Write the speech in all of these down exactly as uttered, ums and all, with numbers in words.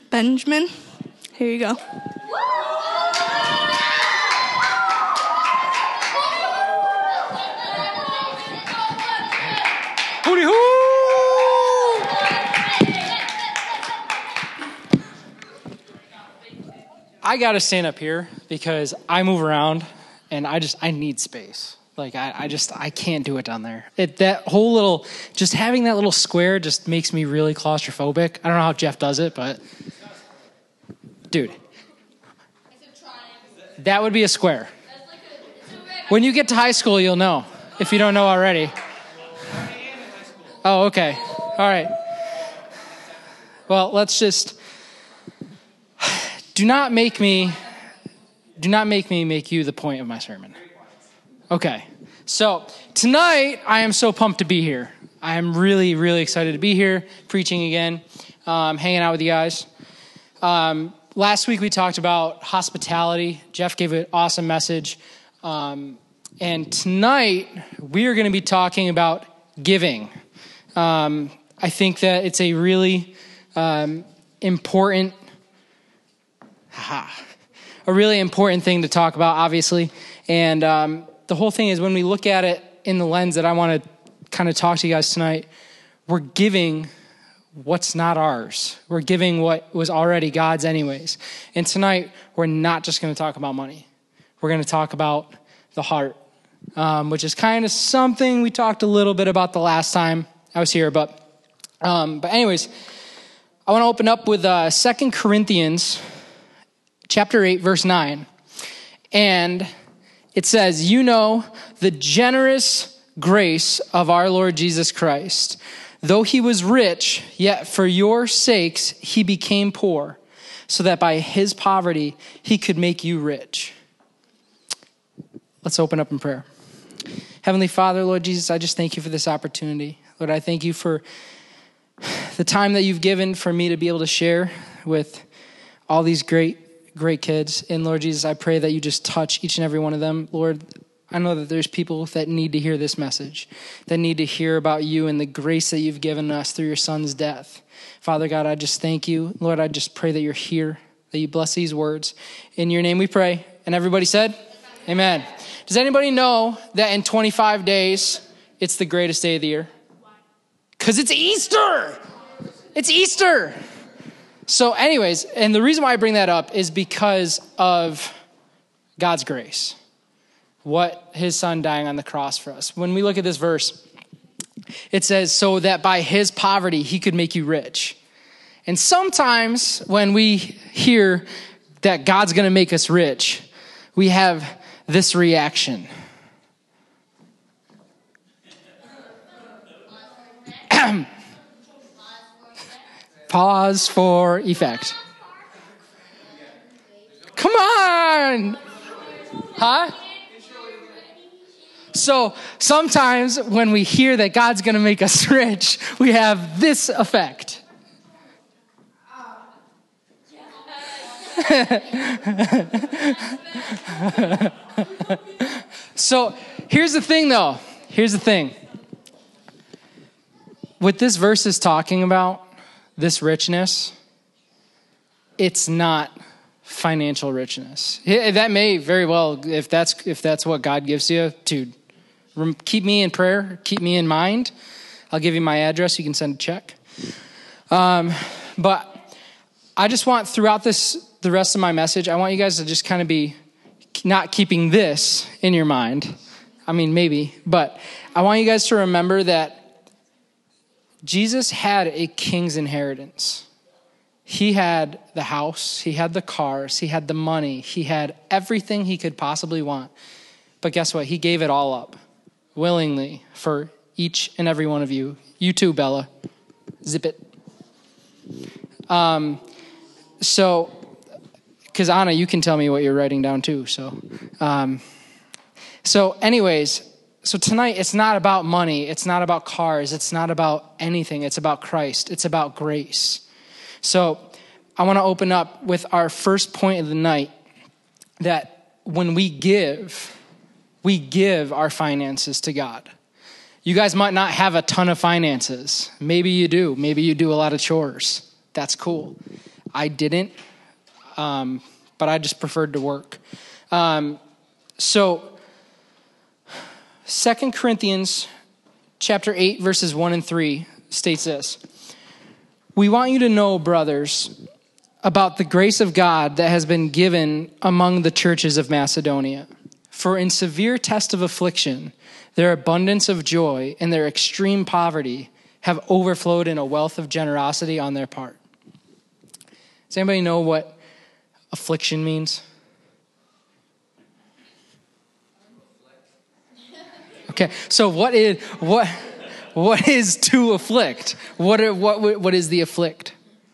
Benjamin. Here you go. Hooty hoo! I gotta stand up here because I move around and I just I need space. Like I, I just I can't do it down there. It that whole little just having that little square just makes me really claustrophobic. I don't know how Jeff does it, but dude, that would be a square. When you get to high school, you'll know if you don't know already. Oh, okay. All right. Well, let's just do not make me do not make me make you the point of my sermon. Okay. So, tonight I am so pumped to be here. I am really really excited to be here preaching again, um, hanging out with you guys. Um, last week we talked about hospitality. Jeff gave an awesome message. Um, and tonight we are going to be talking about giving. Um, I think that it's a really um, important, haha, a really important thing to talk about, obviously. And um, the whole thing is when we look at it in the lens that I want to kind of talk to you guys tonight, we're giving what's not ours. We're giving what was already God's anyways. And tonight, we're not just going to talk about money. We're going to talk about the heart, um, which is kind of something we talked a little bit about the last time I was here. But um, but anyways, I want to open up with uh, Second Corinthians chapter eight, verse nine. And it says, you know the generous grace of our Lord Jesus Christ. Though he was rich, yet for your sakes he became poor, so that by his poverty he could make you rich. Let's open up in prayer. Heavenly Father, Lord Jesus, I just thank you for this opportunity. Lord, I thank you for the time that you've given for me to be able to share with all these great, great kids. And Lord Jesus, I pray that you just touch each and every one of them. Lord, I know that there's people that need to hear this message, that need to hear about you and the grace that you've given us through your son's death. Father God, I just thank you. Lord, I just pray that you're here, that you bless these words. In your name we pray. And everybody said, amen. Does anybody know that in twenty-five days, it's the greatest day of the year? Because it's Easter. It's Easter. So anyways, and the reason why I bring that up is because of God's grace. What his son dying on the cross for us. When we look at this verse, it says, so that by his poverty, he could make you rich. And sometimes when we hear that God's going to make us rich, we have this reaction. Pause for effect. Come on. Huh? So sometimes when we hear that God's going to make us rich, we have this effect. So here's the thing though. Here's the thing. What this verse is talking about, this richness, it's not financial richness. That may very well, if that's if that's what God gives you, to keep me in prayer, keep me in mind. I'll give you my address. You can send a check. Um, but I just want throughout this, the rest of my message, I want you guys to just kind of be not keeping this in your mind. I mean, maybe, but I want you guys to remember that Jesus had a king's inheritance. He had the house, he had the cars, he had the money, he had everything he could possibly want. But guess what? He gave it all up willingly for each and every one of you. You too, Bella. Zip it. Um, so, because Anna, you can tell me what you're writing down too. So, um, so anyways, so tonight it's not about money. It's not about cars. It's not about anything. It's about Christ. It's about grace. So I want to open up with our first point of the night, that when we give, we give our finances to God. You guys might not have a ton of finances. Maybe you do. Maybe you do a lot of chores. That's cool. I didn't, um, but I just preferred to work. Um, so Second Corinthians chapter eight, verses one and three states this. We want you to know, brothers, about the grace of God that has been given among the churches of Macedonia. For in severe test of affliction, their abundance of joy and their extreme poverty have overflowed in a wealth of generosity on their part. Does anybody know what affliction means? Okay, so what is what what is to afflict? What are, what what is the afflict?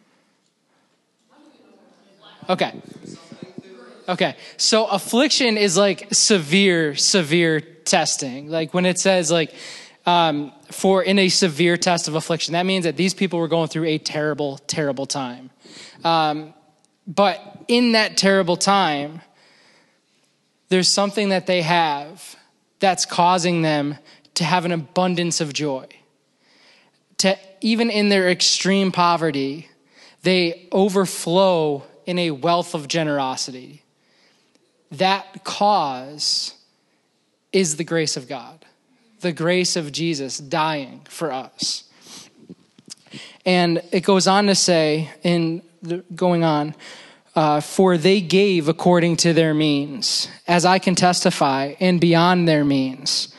Okay. Okay. So affliction is like severe, severe testing. Like when it says like um, for in a severe test of affliction, that means that these people were going through a terrible, terrible time. Um, but in that terrible time, there's something that they have that's causing them to have an abundance of joy. To even in their extreme poverty, they overflow in a wealth of generosity. That cause is the grace of God, the grace of Jesus dying for us. And it goes on to say, in the, going on, uh, for they gave according to their means, as I can testify, and beyond their means,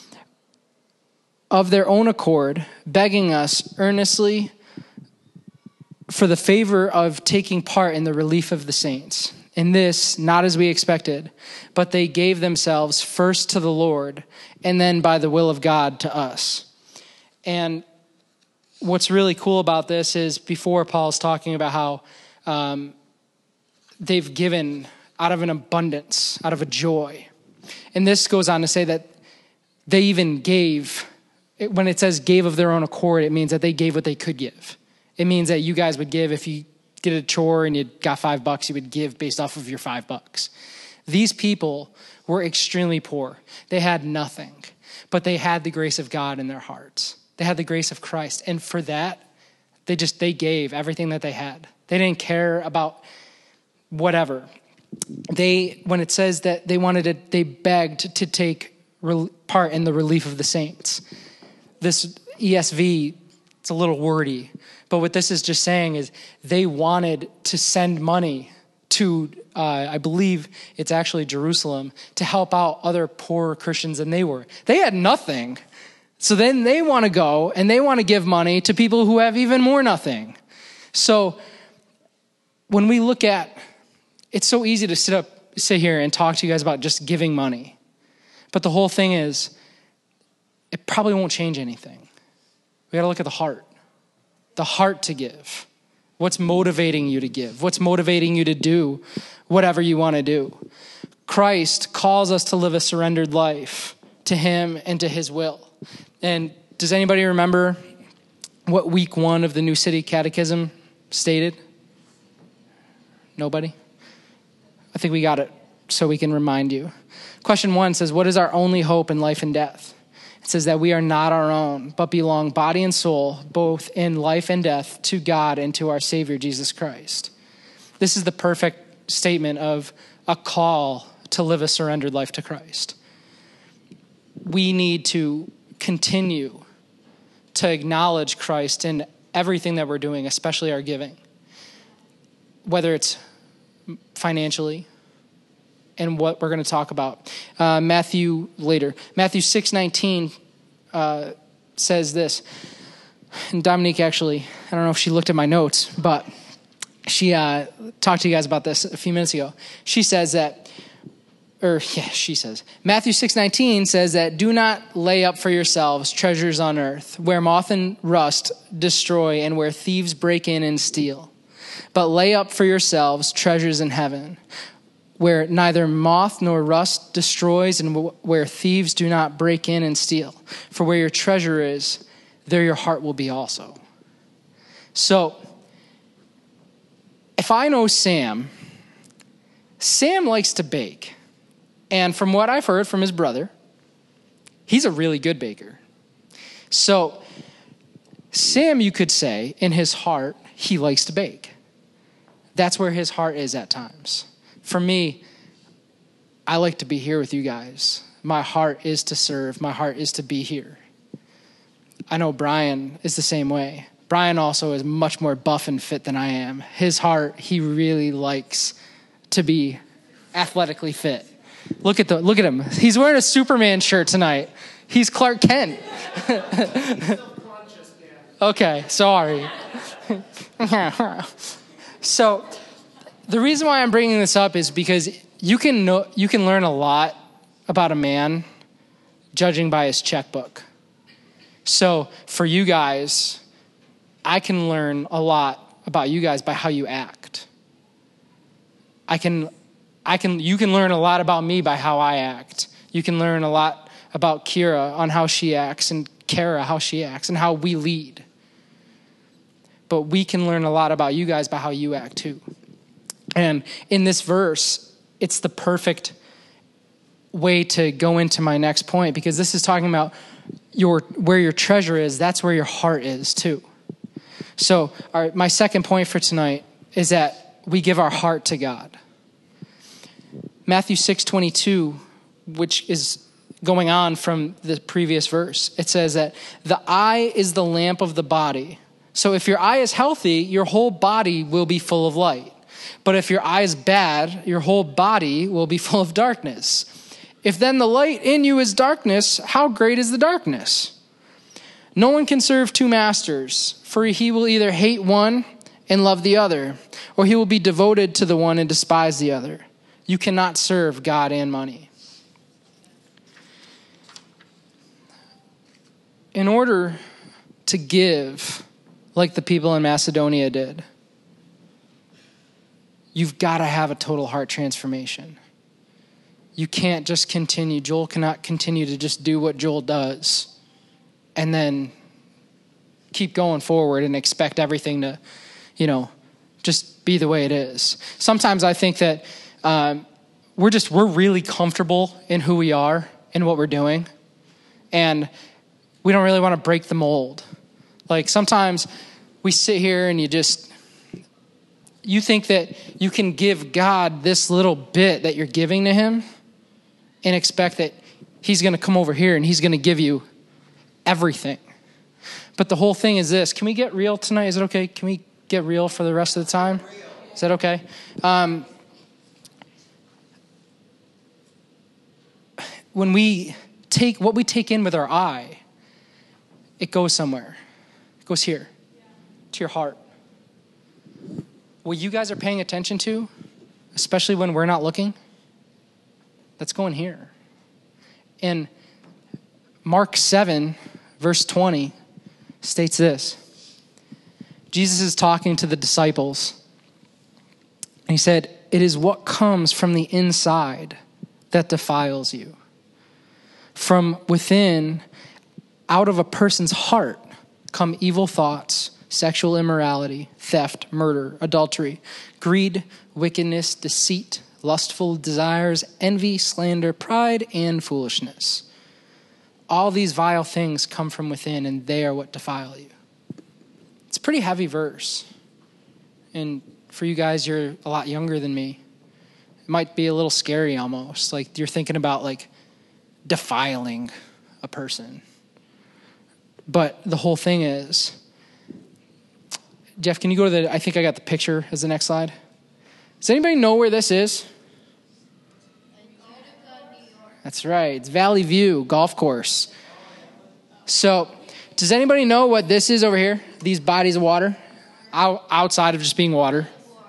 of their own accord, begging us earnestly for the favor of taking part in the relief of the saints. In this, not as we expected, but they gave themselves first to the Lord, and then by the will of God to us. And what's really cool about this is before Paul's talking about how um, they've given out of an abundance, out of a joy. And this goes on to say that they even gave, when it says gave of their own accord, it means that they gave what they could give. It means that you guys would give if you did a chore and you got five bucks, you would give based off of your five bucks. These people were extremely poor. They had nothing, but they had the grace of God in their hearts. They had the grace of Christ. And for that, they just, they gave everything that they had. They didn't care about whatever. They, when it says that they wanted to, they begged to take part in the relief of the saints. This E S V, it's a little wordy, but what this is just saying is they wanted to send money to, uh, I believe it's actually Jerusalem, to help out other poorer Christians than they were. They had nothing. So then they want to go and they want to give money to people who have even more nothing. So when we look at, it's so easy to sit up, sit here and talk to you guys about just giving money. But the whole thing is, it probably won't change anything. We got to look at the heart. The heart to give. What's motivating you to give? What's motivating you to do whatever you want to do? Christ calls us to live a surrendered life to him and to his will. And does anybody remember what week one of the New City Catechism stated? Nobody? I think we got it so we can remind you. Question one says, what is our only hope in life and death? It says that we are not our own, but belong body and soul, both in life and death, to God and to our Savior, Jesus Christ. This is the perfect statement of a call to live a surrendered life to Christ. We need to continue to acknowledge Christ in everything that we're doing, especially our giving, whether it's financially, and what we're going to talk about. Uh, Matthew later. Matthew six nineteen uh, says this. And Dominique actually, I don't know if she looked at my notes, but she uh, talked to you guys about this a few minutes ago. She says that, or yeah, she says, Matthew six nineteen says that do not lay up for yourselves treasures on earth, where moth and rust destroy and where thieves break in and steal. But lay up for yourselves treasures in heaven, where neither moth nor rust destroys and where thieves do not break in and steal. For where your treasure is, there your heart will be also. So, if I know Sam, Sam likes to bake. And from what I've heard from his brother, he's a really good baker. So, Sam, you could say, in his heart, he likes to bake. That's where his heart is at times. For me, I like to be here with you guys. My heart is to serve. My heart is to be here. I know Brian is the same way. Brian also is much more buff and fit than I am. His heart, he really likes to be athletically fit. Look at the look at him. He's wearing a Superman shirt tonight. He's Clark Kent. Okay, sorry. So the reason why I'm bringing this up is because you can know, you can learn a lot about a man judging by his checkbook. So for you guys, I can learn a lot about you guys by how you act. I can, I can, you can learn a lot about me by how I act. You can learn a lot about Kira on how she acts and Kara how she acts and how we lead. But we can learn a lot about you guys by how you act too. And in this verse, it's the perfect way to go into my next point, because this is talking about your where your treasure is, that's where your heart is too. So all right, my second point for tonight is that we give our heart to God. Matthew six twenty-two, which is going on from the previous verse, it says that the eye is the lamp of the body. So if your eye is healthy, your whole body will be full of light. But if your eye is bad, your whole body will be full of darkness. If then the light in you is darkness, how great is the darkness? No one can serve two masters, for he will either hate one and love the other, or he will be devoted to the one and despise the other. You cannot serve God and money. In order to give like the people in Macedonia did, you've got to have a total heart transformation. You can't just continue. Joel cannot continue to just do what Joel does and then keep going forward and expect everything to, you know, just be the way it is. Sometimes I think that um, we're just, we're really comfortable in who we are and what we're doing. And we don't really want to break the mold. Like sometimes we sit here and you just, you think that you can give God this little bit that you're giving to him and expect that he's going to come over here and he's going to give you everything. But the whole thing is this. Can we get real tonight? Is it okay? Can we get real for the rest of the time? Is that okay? Um, when we take what we take in with our eye, it goes somewhere. It goes here, to your heart. What you guys are paying attention to, especially when we're not looking, that's going here. And Mark seven, verse twenty, states this. Jesus is talking to the disciples. And he said, "It is what comes from the inside that defiles you. From within, out of a person's heart, come evil thoughts, sexual immorality, theft, murder, adultery, greed, wickedness, deceit, lustful desires, envy, slander, pride, and foolishness. All these vile things come from within, and they are what defile you." It's a pretty heavy verse. And for you guys, you're a lot younger than me. It might be a little scary almost. Like you're thinking about like defiling a person. But the whole thing is, Jeff, can you go to the, I think I got the picture as the next slide. Does anybody know where this is? That's right. It's Valley View Golf Course. So does anybody know what this is over here? These bodies of water out, outside of just being water.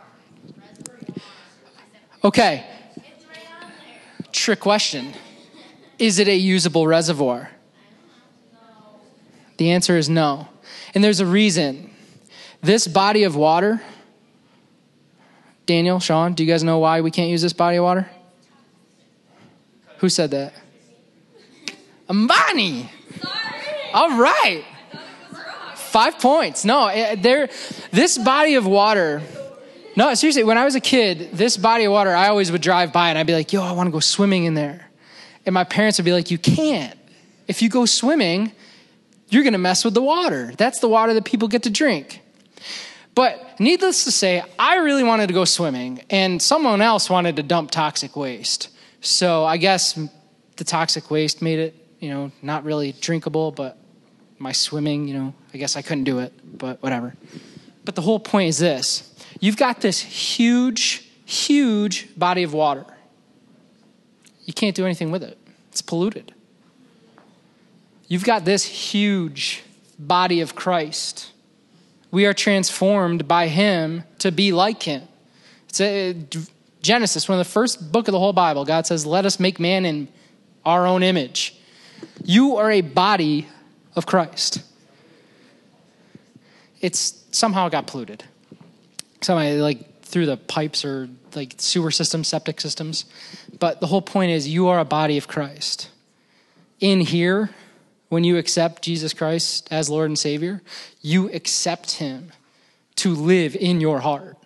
Okay. Trick question. Is it a usable reservoir? The answer is no. And there's a reason. This body of water, Daniel, Sean, do you guys know why we can't use this body of water? Who said that? Ambani. Sorry. All right. Five points. No, there. This body of water. No, seriously, when I was a kid, this body of water, I always would drive by and I'd be like, yo, I want to go swimming in there. And my parents would be like, you can't. If you go swimming, you're going to mess with the water. That's the water that people get to drink. But needless to say, I really wanted to go swimming, and someone else wanted to dump toxic waste. So I guess the toxic waste made it, you know, not really drinkable, but my swimming, you know, I guess I couldn't do it, but whatever. But the whole point is this. You've got this huge, huge body of water. You can't do anything with it. It's polluted. You've got this huge body of Christ. We are transformed by him to be like him. It's a, Genesis, one of the first book of the whole Bible. God says, let us make man in our own image. You are a body of Christ. It's somehow got polluted. Somehow, like through the pipes or like sewer systems, septic systems. But the whole point is you are a body of Christ. In here, when you accept Jesus Christ as Lord and Savior, you accept him to live in your heart.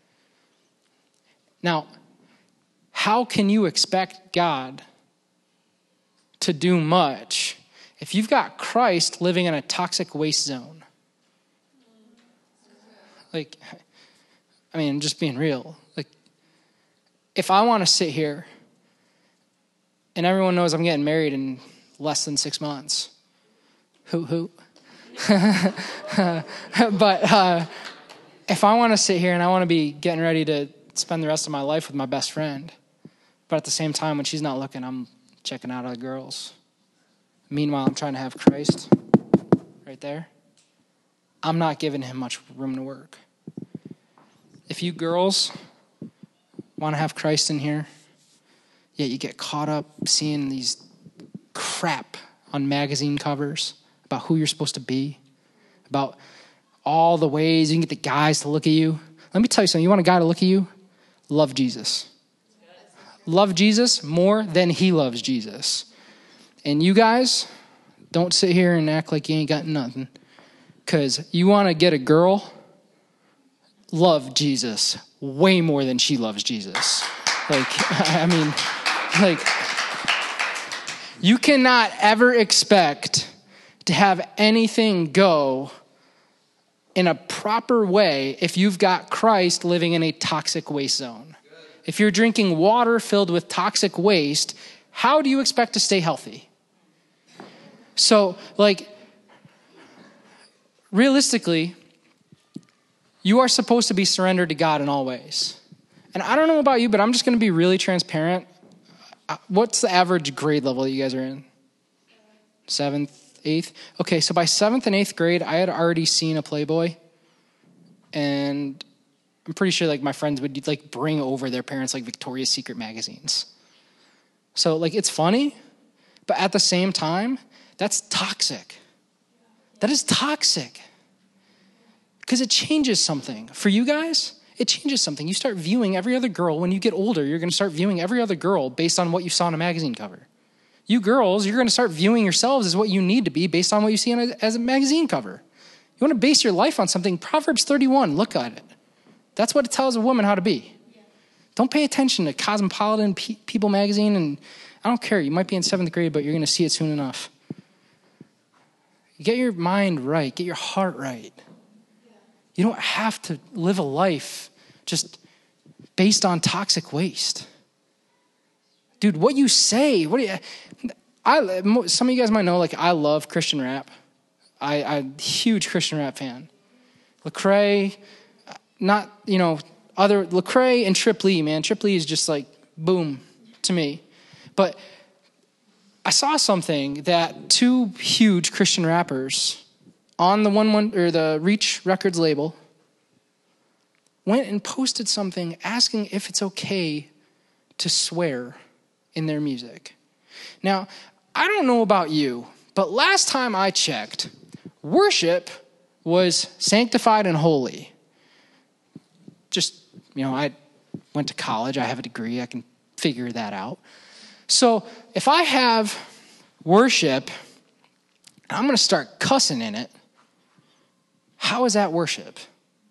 Now, how can you expect God to do much if you've got Christ living in a toxic waste zone? Like, I mean, just being real. Like, if I want to sit here, and everyone knows I'm getting married in less than six months. Hoot, hoot. But uh, if I want to sit here and I want to be getting ready to spend the rest of my life with my best friend, but at the same time, when she's not looking, I'm checking out other girls. Meanwhile, I'm trying to have Christ right there. I'm not giving him much room to work. If you girls want to have Christ in here, yet you get caught up seeing these crap on magazine covers about who you're supposed to be, about all the ways you can get the guys to look at you. Let me tell you something. You want a guy to look at you? Love Jesus. Love Jesus more than he loves Jesus. And you guys, don't sit here and act like you ain't got nothing. Because you want to get a girl, love Jesus way more than she loves Jesus. Like, I mean, like, you cannot ever expect to have anything go in a proper way if you've got Christ living in a toxic waste zone. If you're drinking water filled with toxic waste, how do you expect to stay healthy? So, like, realistically, you are supposed to be surrendered to God in all ways. And I don't know about you, but I'm just going to be really transparent. What's the average grade level that you guys are in? Seventh, eighth? Okay, so by seventh and eighth grade, I had already seen a Playboy. And I'm pretty sure like my friends would like bring over their parents like Victoria's Secret magazines. So like it's funny, but at the same time, that's toxic. That is toxic. Because it changes something. For you guys, it changes something. You start viewing every other girl. When you get older, you're going to start viewing every other girl based on what you saw on a magazine cover. You girls, you're going to start viewing yourselves as what you need to be based on what you see on a, as a magazine cover. You want to base your life on something. Proverbs thirty-one, look at it. That's what it tells a woman how to be. Yeah. Don't pay attention to Cosmopolitan, Pe- People magazine, and I don't care. You might be in seventh grade, but you're going to see it soon enough. Get your mind right. Get your heart right. You don't have to live a life just based on toxic waste. Dude, what you say, what do you, I, some of you guys might know, like, I love Christian rap. I, I'm a huge Christian rap fan. Lecrae, not, you know, other, Lecrae and Trip Lee, man. Trip Lee is just like, boom, to me. But I saw something that two huge Christian rappers on the one one or the Reach Records label went and posted something asking if it's okay to swear in their music. Now, I don't know about you, but last time I checked, worship was sanctified and holy. Just, you know, I went to college, I have a degree, I can figure that out. So if I have worship, I'm going to start cussing in it, how is that worship?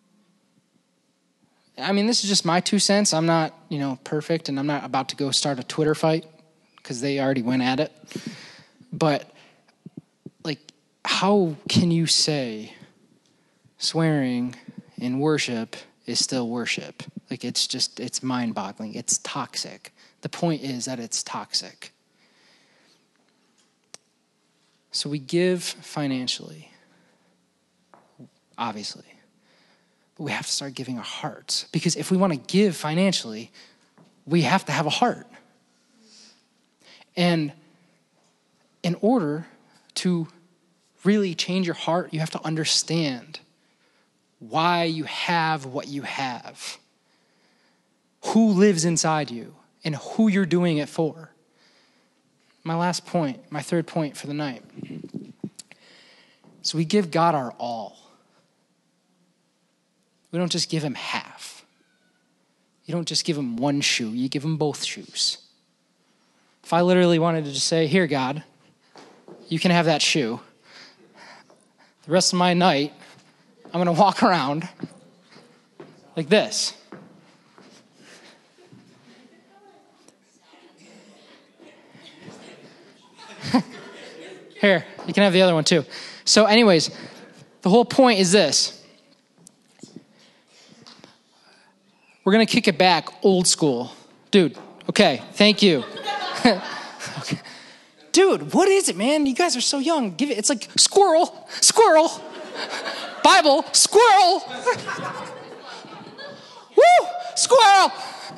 I mean, this is just my two cents. I'm not, you know, perfect, and I'm not about to go start a Twitter fight because they already went at it. But, like, how can you say swearing in worship is still worship. Like it's just, it's mind-boggling. It's toxic. The point is that it's toxic. So we give financially, obviously. But we have to start giving our hearts. Because if we want to give financially, we have to have a heart. And in order to really change your heart, you have to understand why you have what you have, who lives inside you, and who you're doing it for. My last point, my third point for the night. So we give God our all. We don't just give him half. You don't just give him one shoe, you give him both shoes. If I literally wanted to just say, here, God, you can have that shoe. The rest of my night, I'm going to walk around like this. Here, you can have the other one too. So anyways, the whole point is this. We're going to kick it back old school. Dude, okay, thank you. Okay. Dude, what is it, man? You guys are so young. Give it. It's like squirrel, squirrel, Bible, squirrel. Woo, squirrel.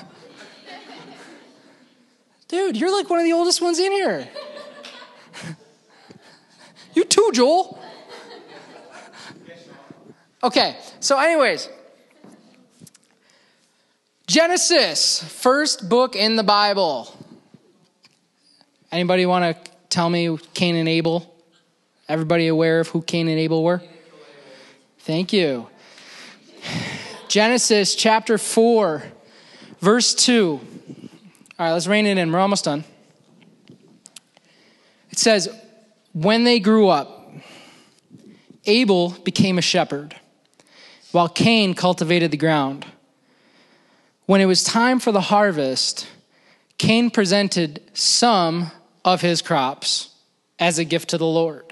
Dude, you're like one of the oldest ones in here. You too, Joel. Okay, so anyways. Genesis, first book in the Bible. Anybody want to tell me Cain and Abel? Everybody aware of who Cain and Abel were? Thank you. Genesis chapter four, verse two. All right, let's rein it in. We're almost done. It says, when they grew up, Abel became a shepherd, while Cain cultivated the ground. When it was time for the harvest, Cain presented some of his crops as a gift to the Lord.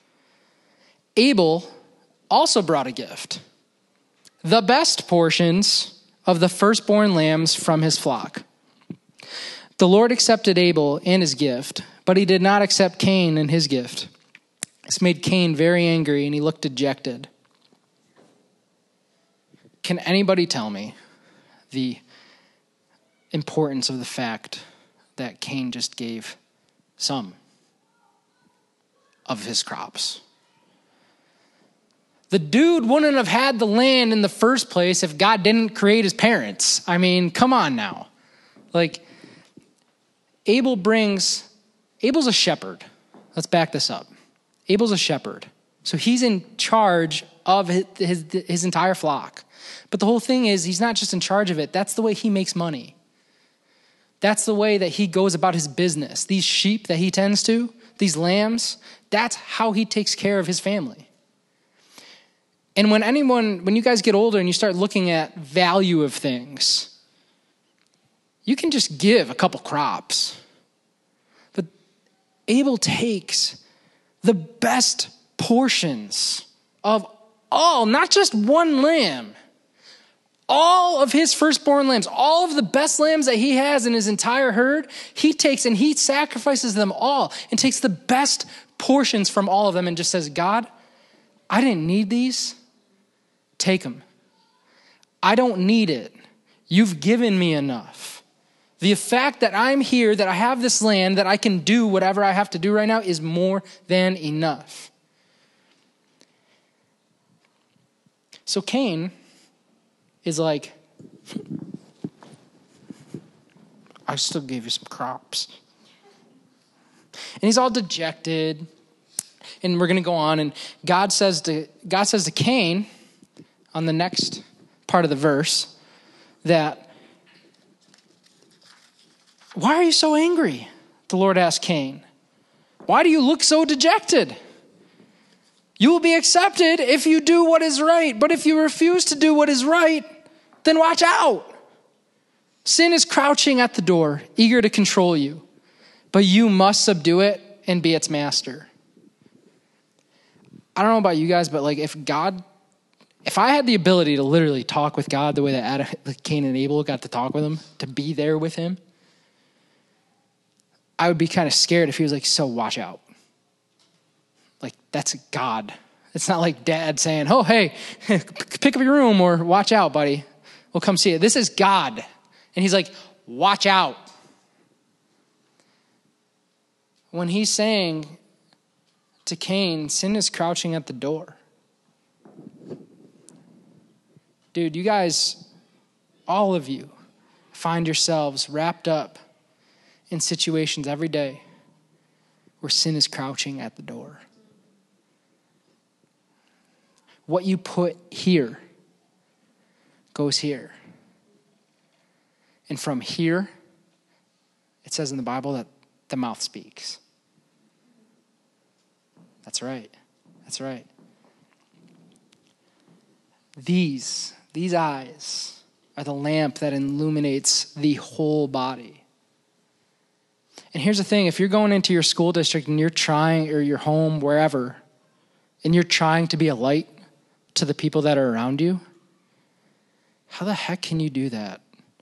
Abel also brought a gift, the best portions of the firstborn lambs from his flock. The Lord accepted Abel and his gift, but he did not accept Cain and his gift. This made Cain very angry, and he looked dejected. Can anybody tell me the importance of the fact that Cain just gave some of his crops? The dude wouldn't have had the land in the first place if God didn't create his parents. I mean, come on now. Like, Abel brings, Abel's a shepherd. Let's back this up. Abel's a shepherd. So he's in charge of his, his, his entire flock. But the whole thing is, he's not just in charge of it. That's the way he makes money. That's the way that he goes about his business. These sheep that he tends to, these lambs, that's how he takes care of his family. And when anyone, when you guys get older and you start looking at value of things, you can just give a couple crops. But Abel takes the best portions of all, not just one lamb, all of his firstborn lambs, all of the best lambs that he has in his entire herd, he takes and he sacrifices them all and takes the best portions from all of them and just says, God, I didn't need these. Take them. I don't need it. You've given me enough. The fact that I'm here, that I have this land, that I can do whatever I have to do right now is more than enough. So Cain is like, I still gave you some crops. And he's all dejected. And we're going to go on. And God says to God says to Cain, on the next part of the verse, that, why are you so angry? The Lord asked Cain. Why do you look so dejected? You will be accepted if you do what is right. But if you refuse to do what is right, then watch out. Sin is crouching at the door, eager to control you. But you must subdue it and be its master. I don't know about you guys, but like if God, If I had the ability to literally talk with God the way that Adam, like Cain and Abel got to talk with him, to be there with him, I would be kind of scared if he was like, so watch out. Like, that's God. It's not like dad saying, oh, hey, pick up your room or watch out, buddy. We'll come see it. This is God. And he's like, watch out. When he's saying to Cain, sin is crouching at the door. Dude, you guys, all of you, find yourselves wrapped up in situations every day where sin is crouching at the door. What you put here goes here. And from here, it says in the Bible that the mouth speaks. That's right. That's right. These, these eyes are the lamp that illuminates the whole body. And here's the thing, if you're going into your school district and you're trying, or your home, wherever, and you're trying to be a light to the people that are around you, how the heck can you do that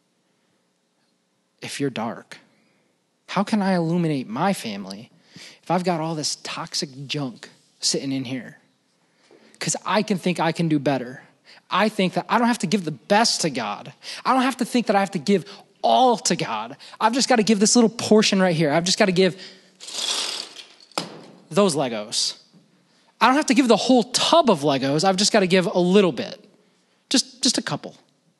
if you're dark? How can I illuminate my family if I've got all this toxic junk sitting in here? Because I can think I can do better. I think that I don't have to give the best to God. I don't have to think that I have to give all to God. I've just got to give this little portion right here. I've just got to give those Legos. I don't have to give the whole tub of Legos. I've just got to give a little bit. Just, just a couple.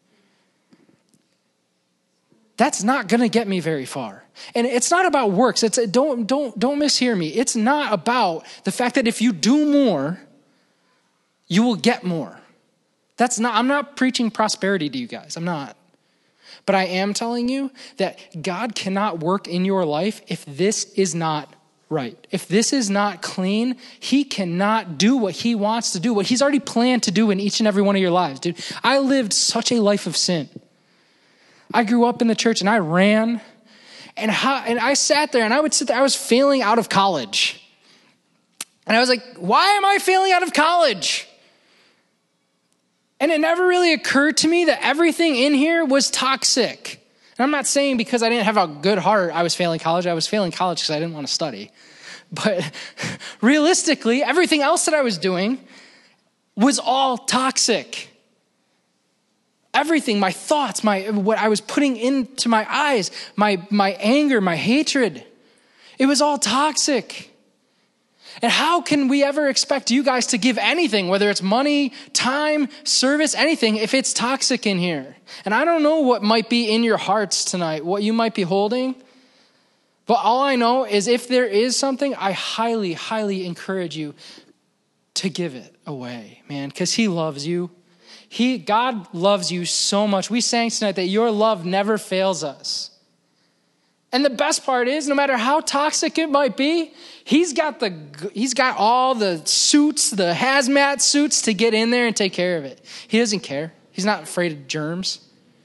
That's not going to get me very far. And it's not about works. It's don't don't don't mishear me. It's not about the fact that if you do more, you will get more. That's not I'm not preaching prosperity to you guys. I'm not. But I am telling you that God cannot work in your life if this is not right. If this is not clean, he cannot do what he wants to do, what he's already planned to do in each and every one of your lives. Dude, I lived such a life of sin. I grew up in the church and I ran and how, and I sat there and I would sit there. I was failing out of college. And I was like, why am I failing out of college? And it never really occurred to me that everything in here was toxic. And I'm not saying because I didn't have a good heart, I was failing college. I was failing college because I didn't want to study. But realistically, everything else that I was doing was all toxic. Everything, my thoughts, my what I was putting into my eyes, my, my anger, my hatred, it was all toxic. And how can we ever expect you guys to give anything, whether it's money, time, service, anything, if it's toxic in here? And I don't know what might be in your hearts tonight, what you might be holding. But all I know is if there is something, I highly, highly encourage you to give it away, man, because he loves you. He, God loves you so much. We sang tonight that your love never fails us. And the best part is, no matter how toxic it might be, he's got the he's got all the suits, the hazmat suits to get in there and take care of it. He doesn't care. He's not afraid of germs.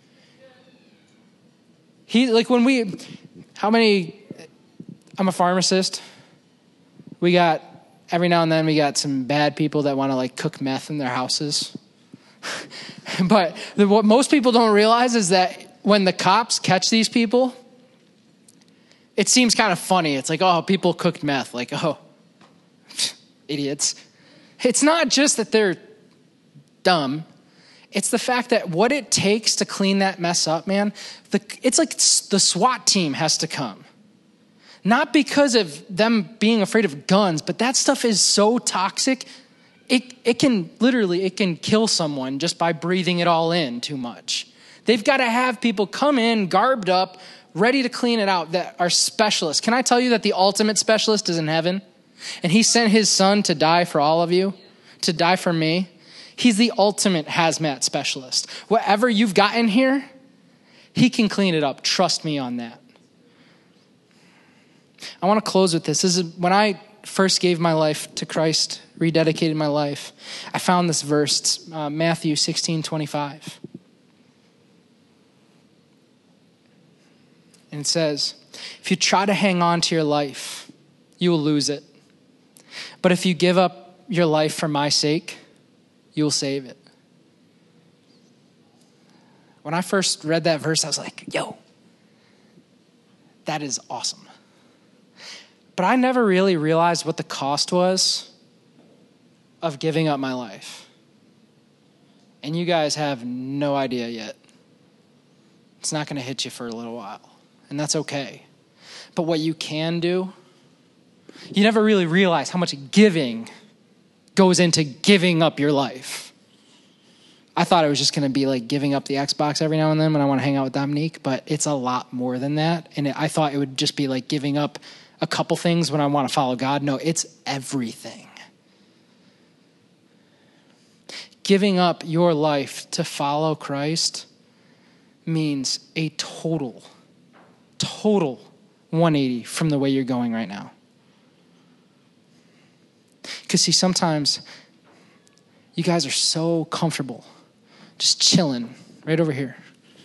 He like when we how many I'm a pharmacist. We got every now and then we got some bad people that want to like cook meth in their houses. But the, what most people don't realize is that when the cops catch these people, it seems kind of funny. It's like, oh, people cooked meth. Like, oh, idiots. It's not just that they're dumb. It's the fact that what it takes to clean that mess up, man, the, it's like the SWAT team has to come. Not because of them being afraid of guns, but that stuff is so toxic. It, it can literally, it can kill someone just by breathing it all in too much. They've got to have people come in, garbed up, ready to clean it out, that are specialists. Can I tell you that the ultimate specialist is in heaven? And he sent his son to die for all of you, to die for me. He's the ultimate hazmat specialist. Whatever you've got in here, he can clean it up. Trust me on that. I want to close with this. This is when I first gave my life to Christ, rededicated my life. I found this verse, it's, uh, Matthew sixteen twenty-five. And it says, if you try to hang on to your life, you will lose it. But if you give up your life for my sake, you will save it. When I first read that verse, I was like, yo, that is awesome. But I never really realized what the cost was of giving up my life. And you guys have no idea yet. It's not going to hit you for a little while. And that's okay. But what you can do, you never really realize how much giving goes into giving up your life. I thought it was just going to be like giving up the Xbox every now and then when I want to hang out with Dominique, but it's a lot more than that. And it, I thought it would just be like giving up a couple things when I want to follow God. No, it's everything. Giving up your life to follow Christ means a total, total one eighty from the way you're going right now. Because see, sometimes you guys are so comfortable just chilling right over here.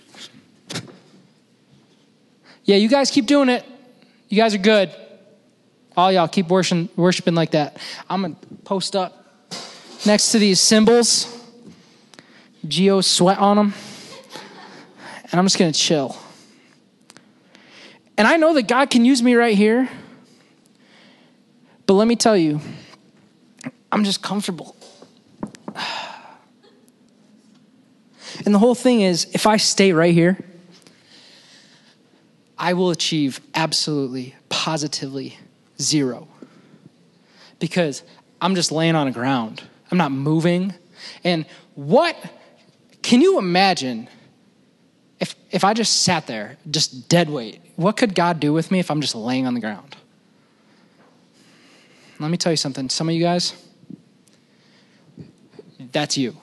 Yeah, you guys keep doing it. You guys are good. All y'all keep worshiping, worshiping like that. I'm going to post up next to these cymbals. Geo sweat on them. And I'm just going to chill. And I know that God can use me right here. But let me tell you, I'm just comfortable. And the whole thing is, if I stay right here, I will achieve absolutely, positively zero. Because I'm just laying on the ground. I'm not moving. And what, can you imagine if if I just sat there, just dead weight? What could God do with me if I'm just laying on the ground? Let me tell you something. Some of you guys, that's you.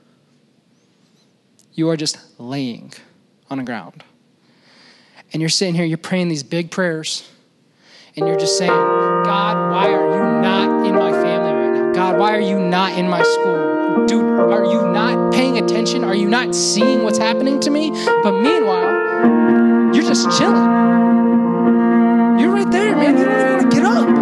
You are just laying on the ground. And you're sitting here, you're praying these big prayers. And you're just saying, God, why are you not in my family right now? God, why are you not in my school? Dude, are you not paying attention? Are you not seeing what's happening to me? But meanwhile, you're just chilling. You're right there, man. You don't even want to get up.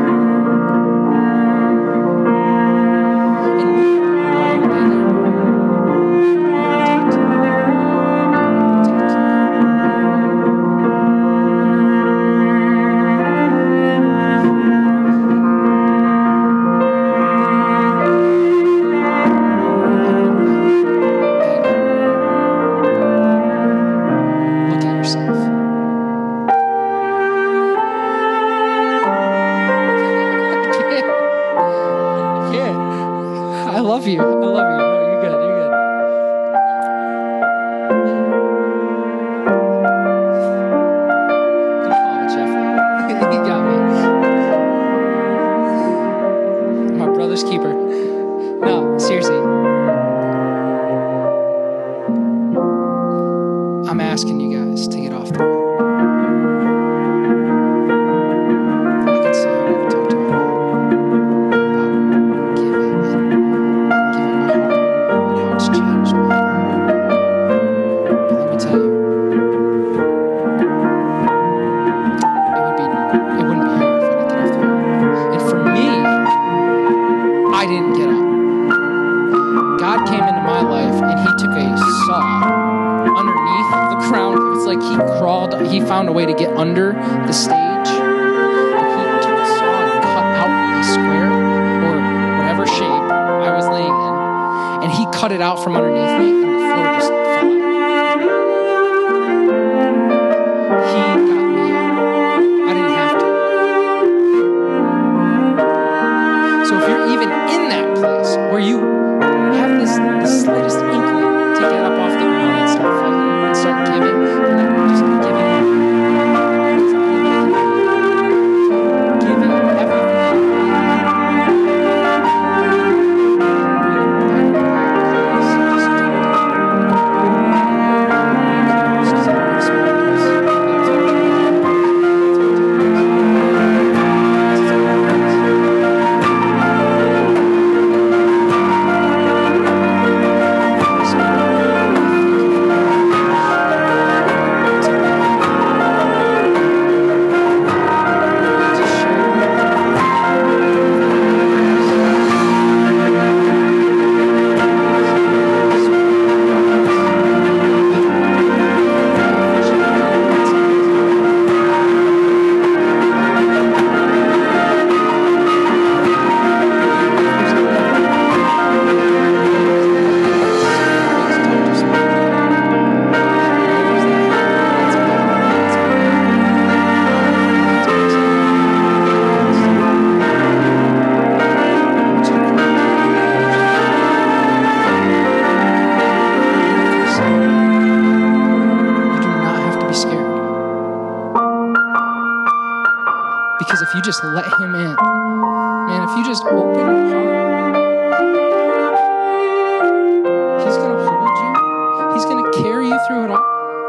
Because if you just let him in, man, if you just open your heart, he's going to hold you. He's going to carry you through it all.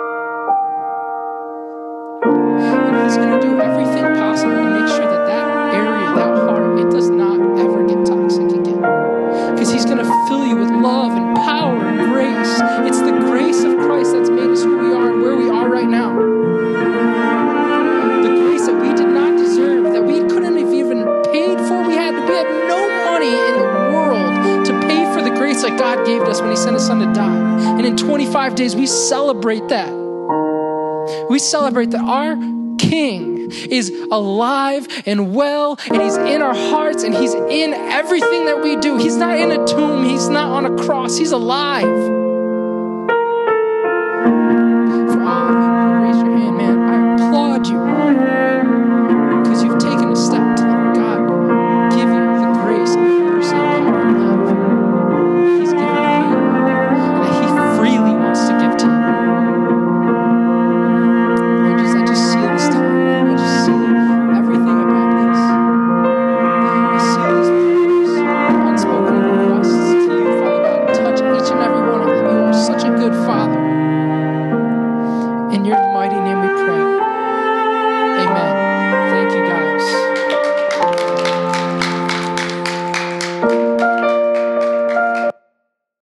And he's going to do everything possible to make sure that that area, that heart, it does not ever get toxic again. Because he's going to fill you with love and power and grace. It's the grace of Christ that's made us who we are and where we are right now. The grace that we did not deserve, that we couldn't have even paid for. We had, we had no money in the world to pay for the grace that God gave us when he sent his son to die. And in twenty-five days, we celebrate that. We celebrate that our King is alive and well, and he's in our hearts, and he's in everything that we do. He's not in a tomb. He's not on a cross. He's alive. For all of you who raise your hand, man, I applaud you because you've taken a step to let God give you the grace and mercy and power and love he's given to you, and that he freely wants to give to you. Lord, just, I just seal this time. I just seal everything about this. I seal these prayers, unspoken requests to you, Father God. Touch each and every one of them. You are such a good Father. In your mighty name we pray.